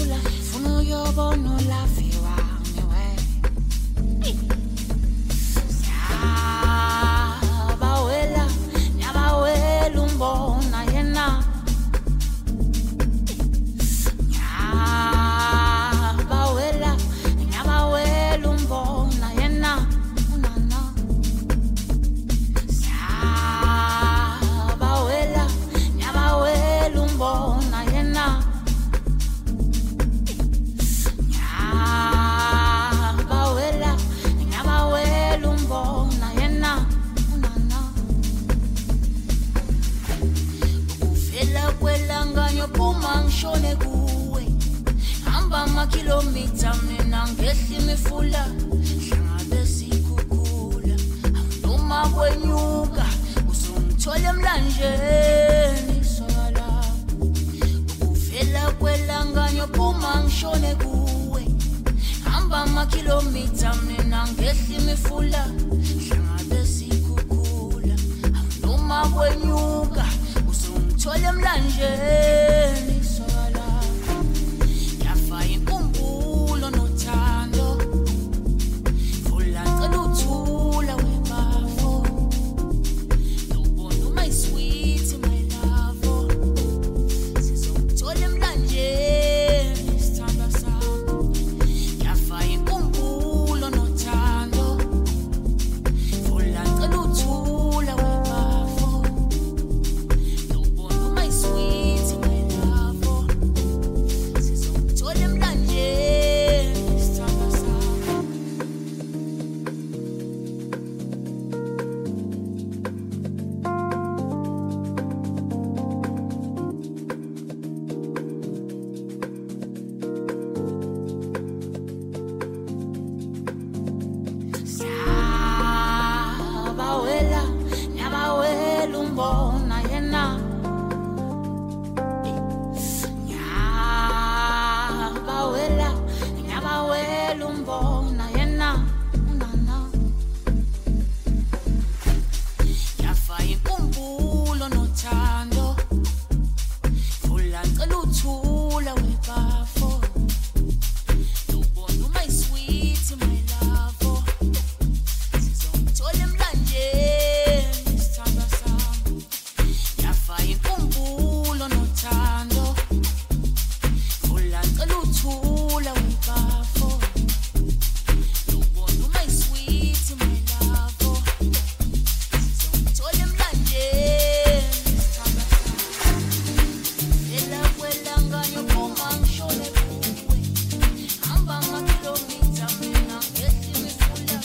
Funo yo bono la fiwa mi we. Bawela, nyabawela umbona yena. Bawela, nyabawela umbona yena. Unana. Bawela, nyabawela umbona yena. Bawela, nyabawela umbona yena. Unana. Ufela kwelanga nyopuma ngishone kuwe. Hamba amakilomita mina ngehla imifula. Hlangabe sikhukhula. Noma kwenyuka uzongithola emlanjeni sola. Ufela kwelanga nyopuma ngishone kuwe. Hamba amakilomita mina ngehla imifula. Hlangabe sikhukhula. Noma kwenyuka uzongithola emlanjeni sola. Yafa inkumbulo nothando. Vula cela uthula webafo. Nobona my sweet my love. Sizongithola emlanjeni sithanda sami. Yafa inkumbulo nothando. Vula cela uthula webafo. Nobona my sweet my love. Sizongithola emlanjeni sithanda sami. Bawela, nyabawela umbona yena. Bawela, nyabawela umbona yena. Unana. Yafa inkumbulo nothando. Vula cela uthula webafo. Nobona my sweet my love. Sizongithola emlanjeni sithanda sami. Yafa inkumbulo nothando. Vula cela uthula webafo. Nobona my sweet my love. Sizongithola emlanjeni sithanda sami. Ela kwelanga nyopuma ngishone kuwe. Hamba amakilomita mina ngehla imifula.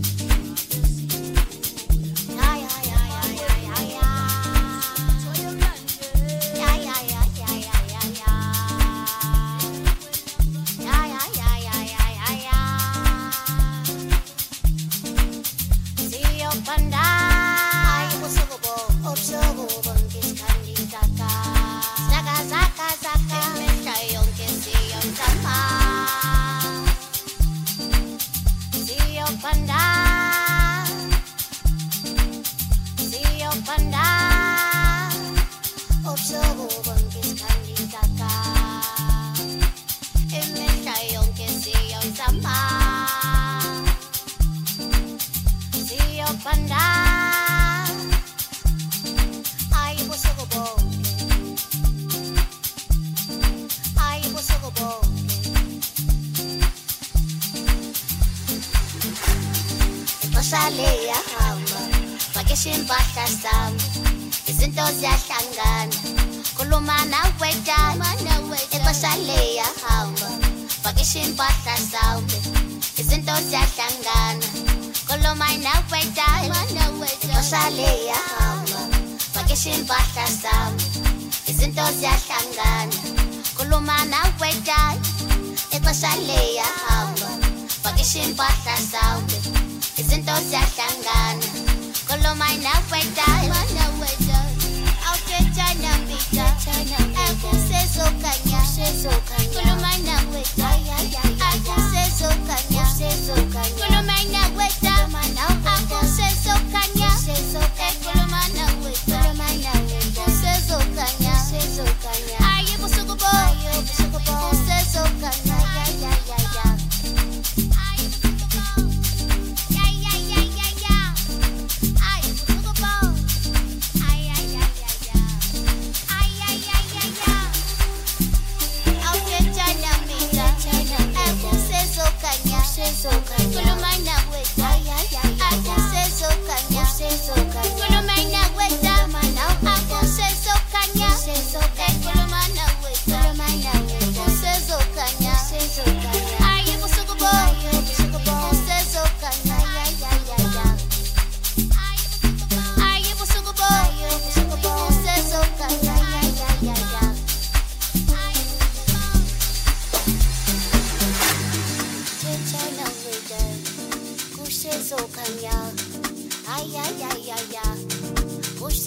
Sale yahamba vakesha impahla sami izinto ziyahlangana khuluma nawe dala ixesha liyahamba vakesha impahla sami izinto ziyahlangana khuluma nawe dala ixesha liyahamba vakesha impahla sami izinto ziyahlangana khuluma nawe dala ixesha liyahamba vakesha impahla sami izinto ziyahlangana khuluma nawe dala awuthethana mbita akusezokanya khuluma nawe dala akusezokanya khuluma nawe dala akusezokanya khuluma nawe dala akusezokanya ayibusuku bo akusezokanya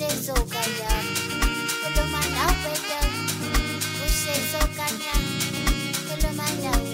usezokanya khuluma nawe usezokanya khuluma nawe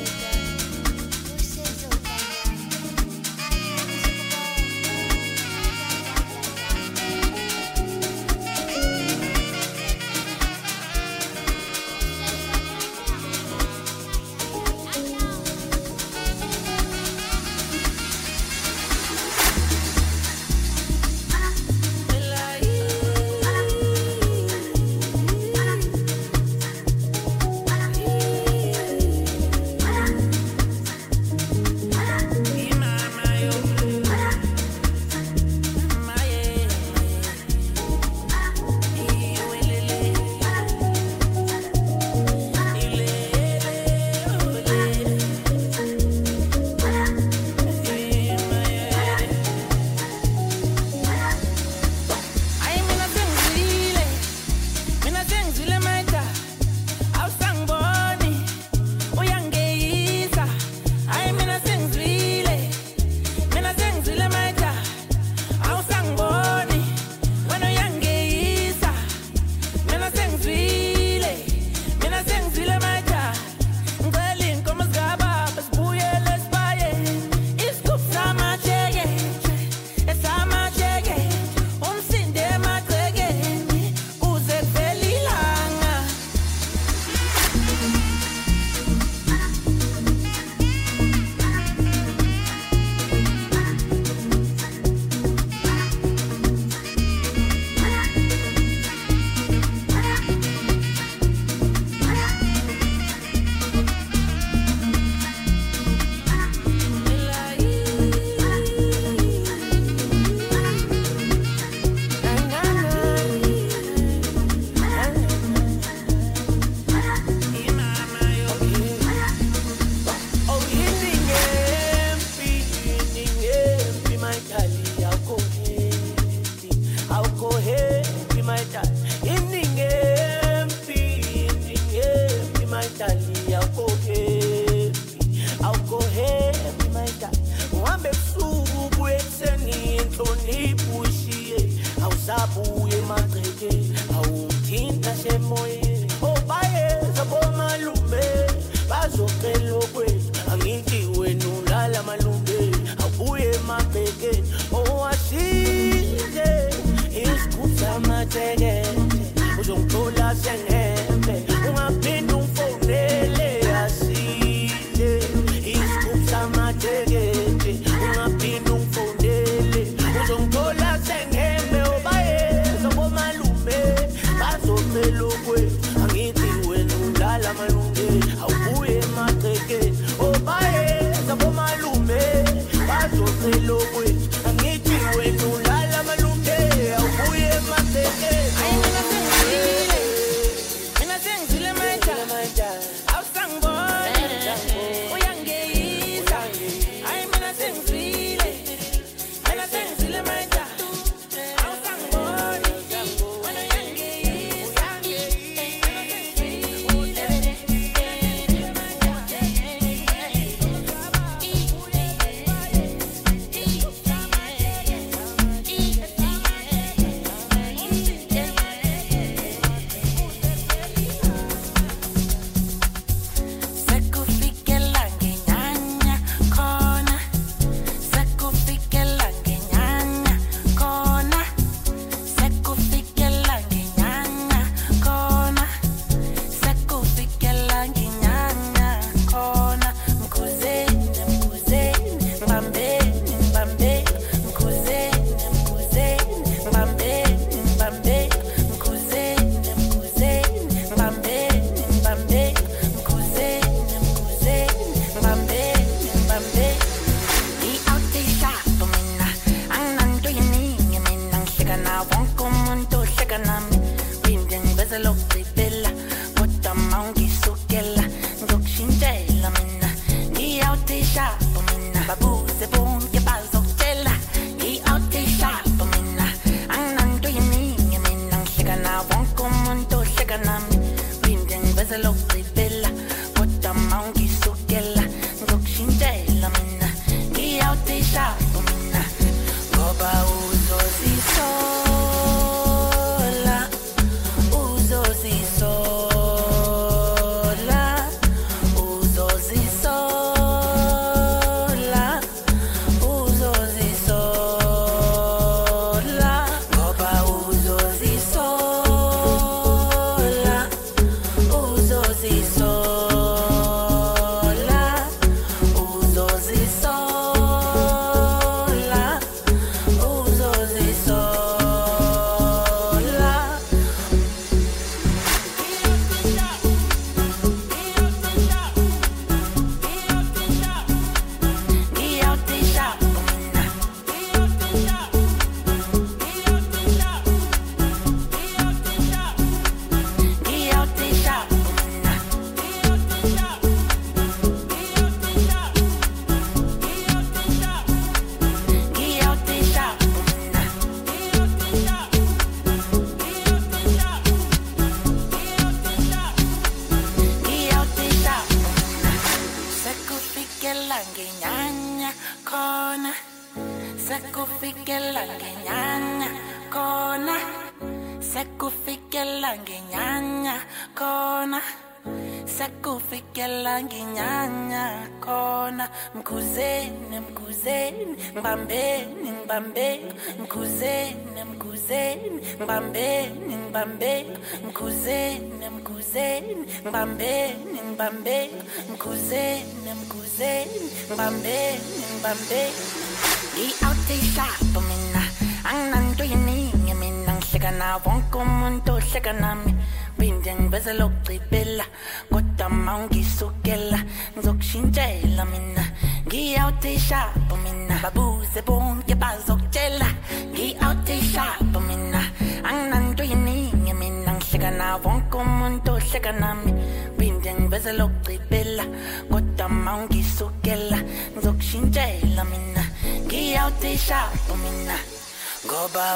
sekufikela ngenyanya khona sekufikela ngenyanya khona sekufikela ngenyanya khona sekufikela ngenyanya khona mkhuzeni mkhuzeni ngibambeni ngibambeni mkhuzeni mkhuzeni ngibambeni ngibambeni mkhuzeni mkhuzeni ngibambeni ngibambeni mkhuzeni mkhuzeni ngibambeni ngibambeni I-out shop mina anginanto yeningi mina ngihlekana wonke umuntu ohleka nami phinde ngiveze lokugcibela kodwa mawungisukela ngizokushintshela mina ngi-out shop mina babuze bonke bazokutshela ngi-out shop mina anginanto yeningi mina ngihlekana wonke umuntu ohleka nami phinde ngiveze lokugcibela kodwa mawungisukela ngizokushintshela mina ngi-out shop mina ngoba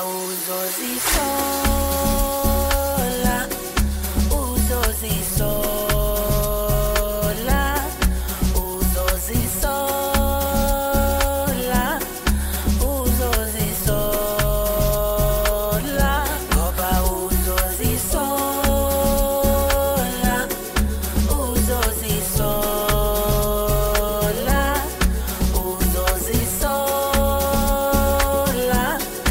uzozisola uzozisola uzozisola uzozisola ngoba uzozisola uzozisola uzozisola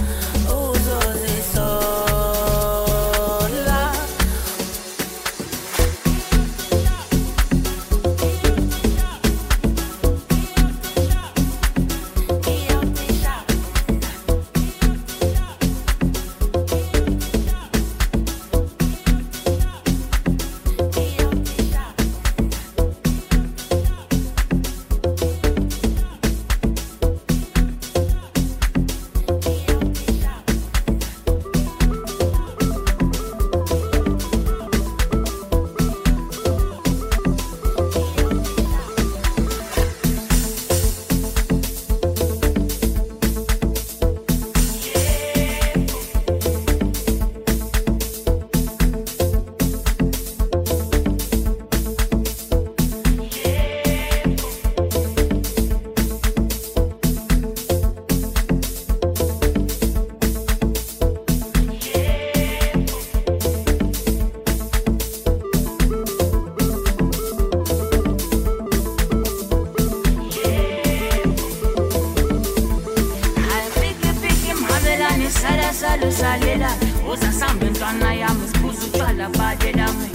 salela uzasamba intwana yami sibuza utshwala badela me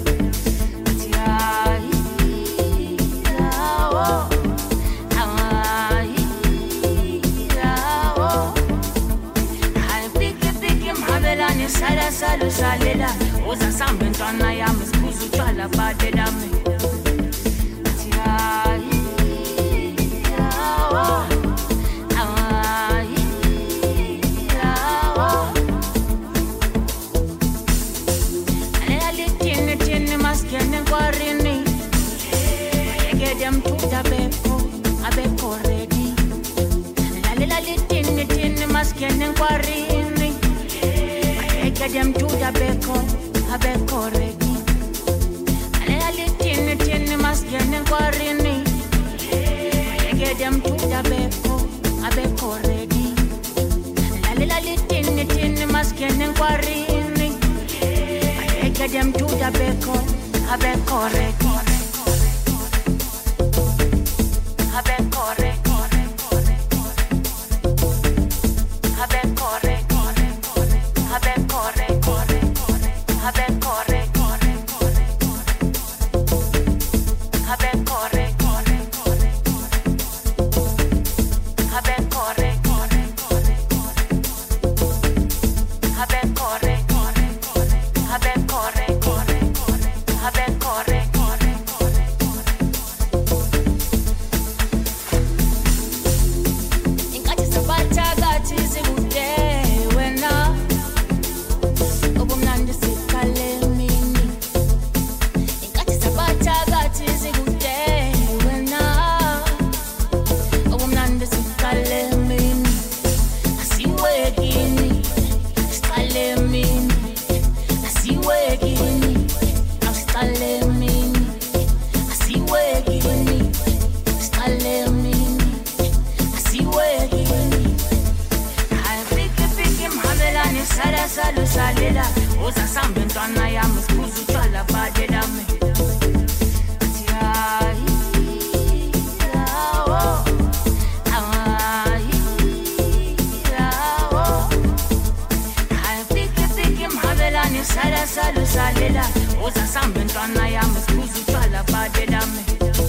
Salu salela uzasamba intwana yami sibuza utshwala badela me Them to the beko, a beko ready. And I little tin maskin and quarrini. Get them to the beko, a beko ready. And I little tin maskin and quarrini. Get them to the beko, a beko ready. A beko ready. Corre. Sihambe ntwana yami siphuza utshwala bade dami.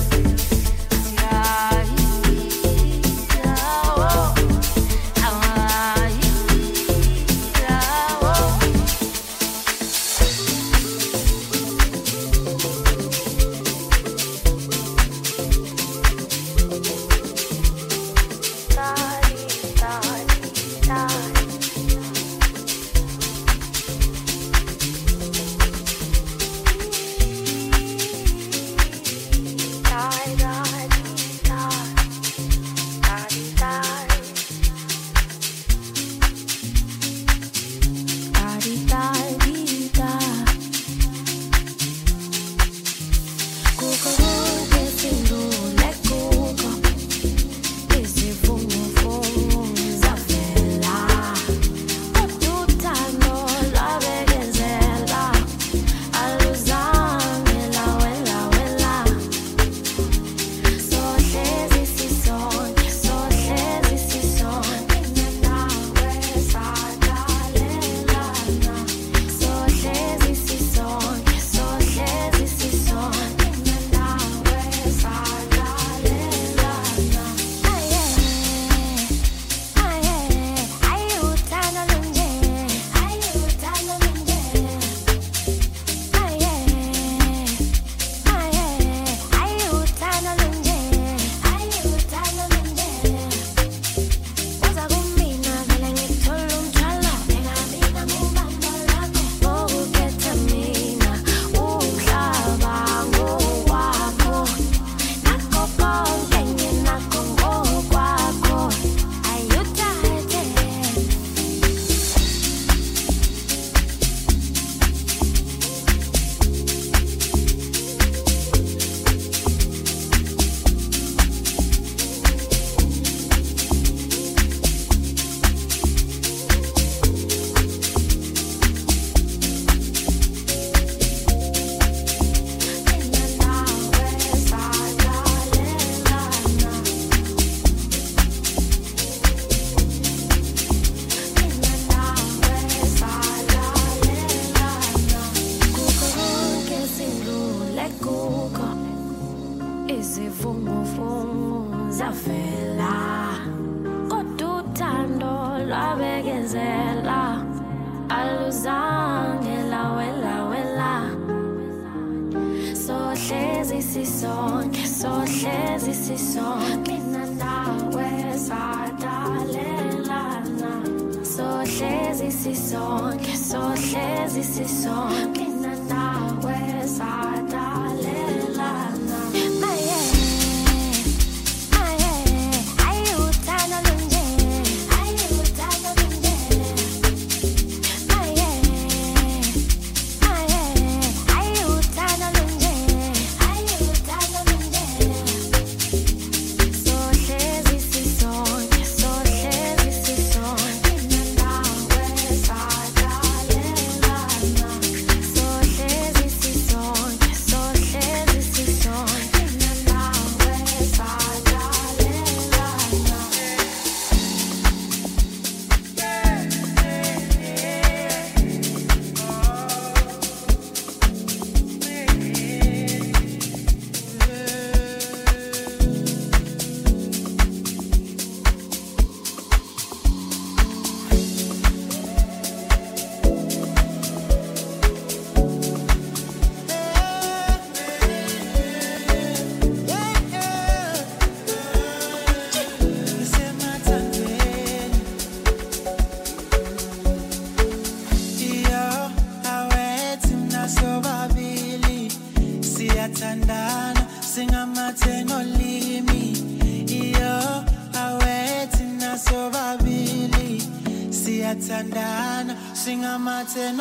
Siyathandana singamathe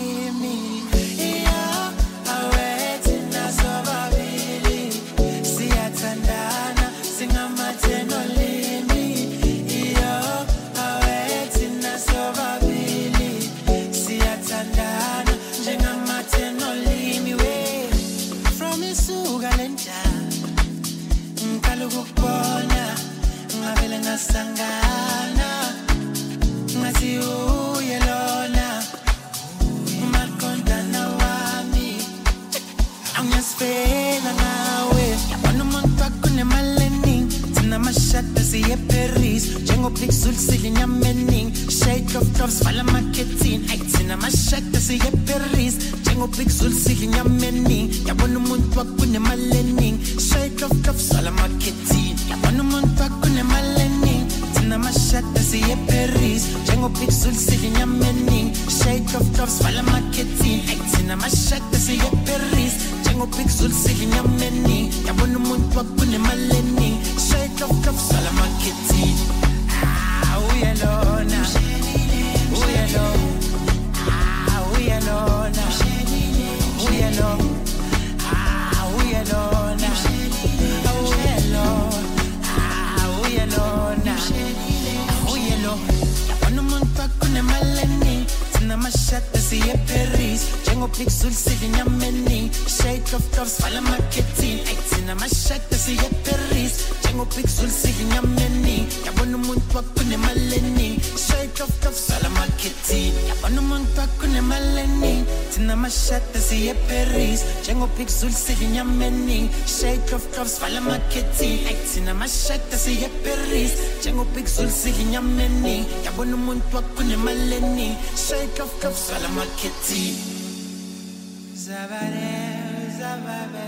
nolimi iya awethi nasobabili siyathandana singamathe nolimi iya awethi nasobabili siyathandana njengamathe nolimi we from isuka lenjana ngicela ukukubona ngavele ngasangana ngathi uye lona umakondana wami Njengopixel silinyamening shake of tops vala marketing ayitina mashaka siye Paris Njengopixel silinyamening yabona umuntu wakune malening shake of tops vala marketing yabona umuntu wakune malening tina mashaka siye Paris Njengopixel silinyamening shake of tops vala marketing ayitina mashaka siye Paris Njengopixel silinyamening yabona umuntu wakune malening shake of tops vala marketing we alone, we alone, we alone, we alone, we alone, we alone, we alone. Yabona umuntu akune maleni, tina mashata siye Paris. Njengopixel silinyamening, shake of tops vala marketing. Tina mashata siye Paris. Njengopixel silinyamening, yabona umuntu akune maleni, shake of tops vala marketing. Yabona umuntu akune maleni, tina mashata siye Paris. Njengopixel silinyamening, shake of tops vala marketing. Tina mashata siye Paris. Njengopixel silinyamening, yabona umuntu akune maleni, shake of tops vala marketing. Zabare, zabare.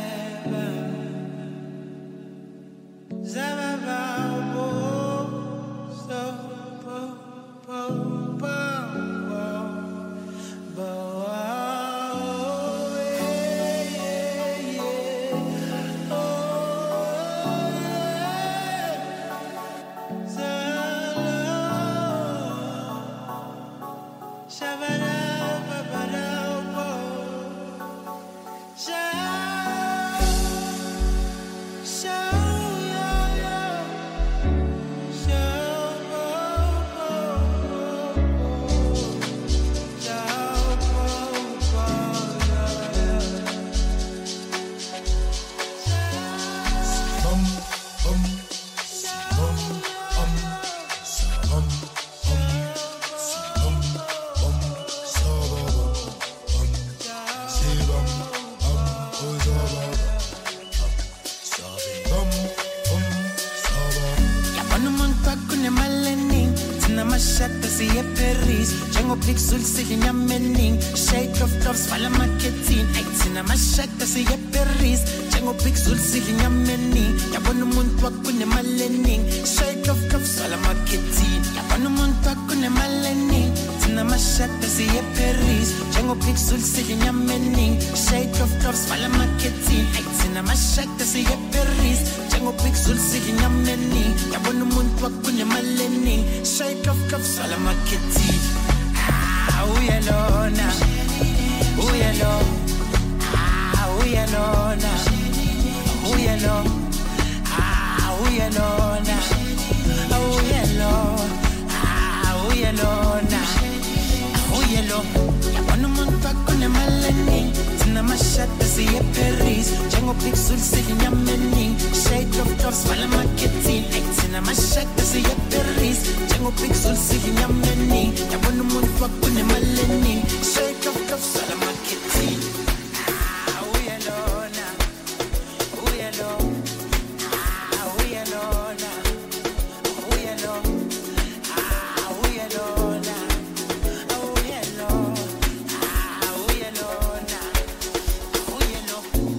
Njengopixel silinyamening, shake of tops vala marketing. Ayitina mashaka siye Paris. Njengopixel silinyamening, yabona umuntu akune malening, shake of tops vala marketing. Yabona umuntu akune malening, tina mashaka siye Paris. Njengopixel silinyamening, shake of tops vala marketing. Ayitina mashaka siye Paris. Njengopixel silinyamening, yabona umuntu akune malening, shake of tops vala marketing. We alone, we alone, we alone, we alone, we alone, we alone, we alone, we alone. Yabona umuntu akune maleni, tina mashata siye Paris. Njengopixel silinyamening, shake of tops vala marketing. Tina mashata siye Paris. Njengopixel silinyamening, yabona umuntu akune maleni, shake of tops vala marketing. We alone, we alone, we alone, we alone, we alone, we alone, we alone, we alone.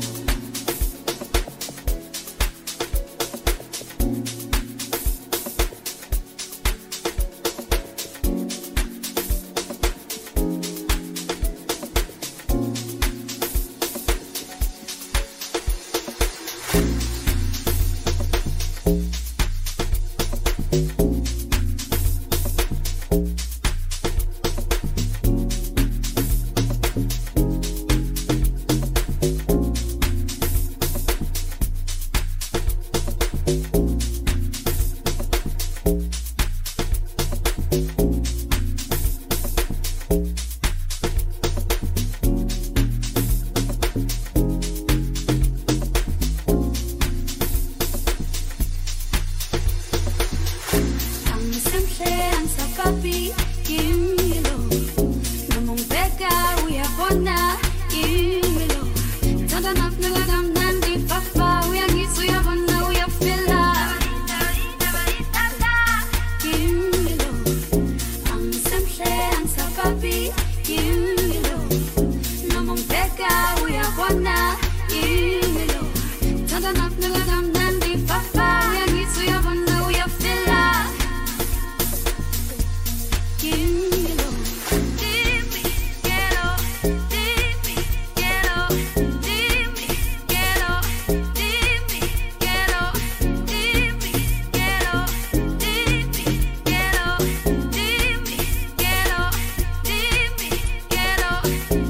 Bye.